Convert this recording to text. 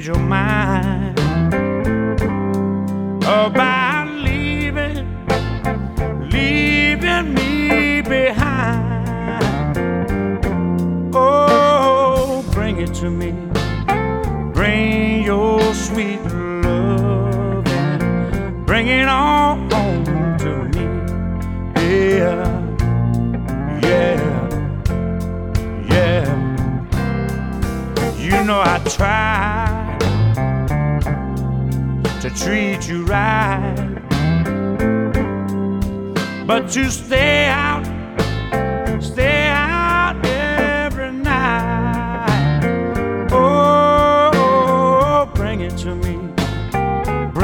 your mind about leaving me behind. Oh, bring it to me. Bring your sweet love and bring it on home to me. Yeah, yeah, yeah. You know I tried to treat you right, but you stay out